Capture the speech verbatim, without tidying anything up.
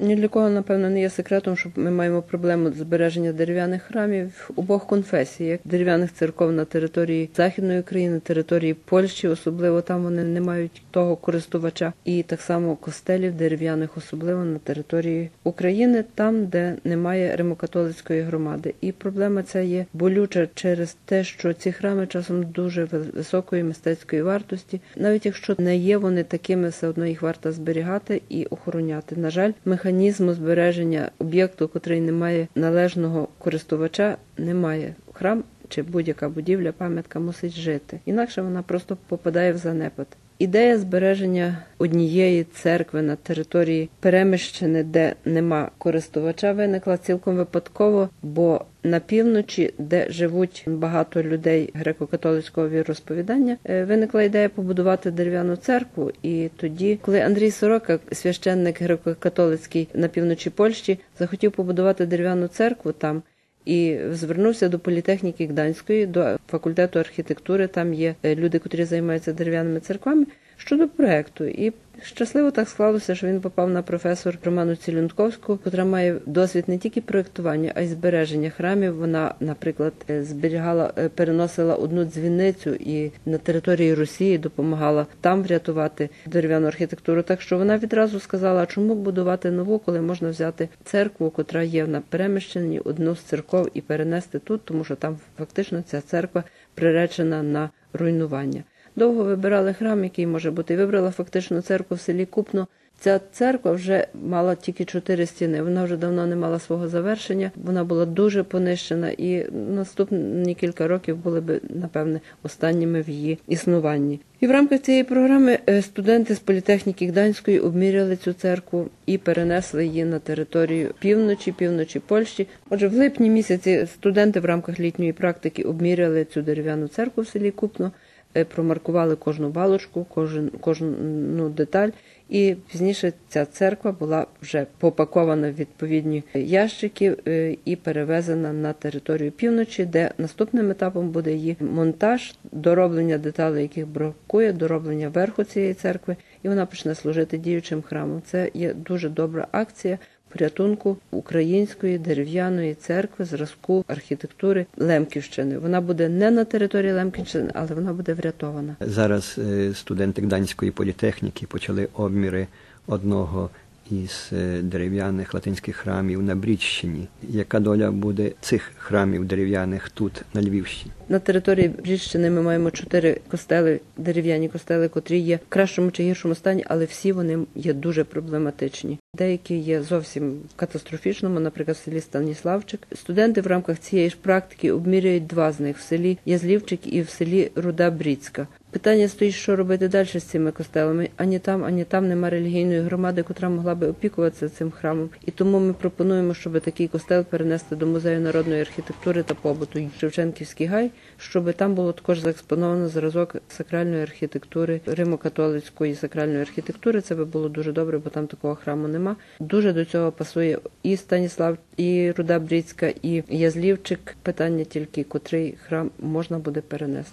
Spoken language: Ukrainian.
Ні для кого, напевно, не є секретом, що ми маємо проблему збереження дерев'яних храмів обох конфесій, як дерев'яних церков на території Західної України, території Польщі, особливо там вони не мають того користувача, і так само костелів дерев'яних, особливо на території України, там, де немає римокатолицької громади. І проблема ця є болюча через те, що ці храми часом дуже високої мистецької вартості. Навіть якщо не є вони такими, все одно їх варто зберігати і охороняти. На жаль, механізму збереження об'єкту, котрий не має належного користувача, немає. Храм чи будь-яка будівля, пам'ятка мусить жити. Інакше вона просто попадає в занепад. Ідея збереження однієї церкви на території Перемишщини, де нема користувача, виникла цілком випадково, бо на півночі, де живуть багато людей греко-католицького віросповідання, виникла ідея побудувати дерев'яну церкву. І тоді, коли Андрій Сорока, священник греко-католицький на півночі Польщі, захотів побудувати дерев'яну церкву там, і звернувся до політехніки Гданської, до факультету архітектури, там є люди, котрі займаються дерев'яними церквами, щодо проєкту. І щасливо так склалося, що він попав на професор Роману Цілюнковську, котра має досвід не тільки проєктування, а й збереження храмів. Вона, наприклад, зберігала, переносила одну дзвіницю і на території Росії допомагала там врятувати дерев'яну архітектуру. Так що вона відразу сказала, а чому будувати нову, коли можна взяти церкву, котра є на Перемишчині, одну з церков і перенести тут, тому що там фактично ця церква приречена на руйнування. Довго вибирали храм, який може бути. Вибрала фактично церкву в селі Купно. Ця церква вже мала тільки чотири стіни. Вона вже давно не мала свого завершення. Вона була дуже понищена і наступні кілька років були б, напевне, останніми в її існуванні. І в рамках цієї програми студенти з політехніки Гданської обміряли цю церкву і перенесли її на територію півночі, півночі Польщі. Отже, в липні місяці студенти в рамках літньої практики обміряли цю дерев'яну церкву в селі Купно, промаркували кожну балочку, кожен, кожну деталь, і пізніше ця церква була вже попакована в відповідні ящики і перевезена на територію півночі, де наступним етапом буде її монтаж, дороблення деталей, яких бракує, дороблення верху цієї церкви, і вона почне служити діючим храмом. Це є дуже добра акція порятунку української дерев'яної церкви зразку архітектури Лемківщини. Вона буде не на території Лемківщини, але вона буде врятована. Зараз студенти Гданської політехніки почали обміри одного із дерев'яних латинських храмів на Брідщині. Яка доля буде цих храмів дерев'яних тут, на Львівщині? На території Брідщини ми маємо чотири костели, дерев'яні костели, котрі є в кращому чи гіршому стані, але всі вони є дуже проблематичні. Деякі є зовсім в катастрофічному, наприклад, в селі Станіславчик. Студенти в рамках цієї ж практики обміряють два з них – в селі Язлівчик і в селі Руда Брідська. Питання стоїть, що робити далі з цими костелами. Ані там, ані там нема релігійної громади, котра могла би опікуватися цим храмом. І тому ми пропонуємо, щоб такий костел перенести до Музею народної архітектури та побуту Шевченківський гай, щоб там було також заекспоновано зразок сакральної архітектури, римо-католицької сакральної архітектури. Це би було дуже добре, бо там такого храму нема. Дуже до цього пасує і Станіслав, і Руда Брідська, і Язлівчик. Питання тільки, котрий храм можна буде перенести.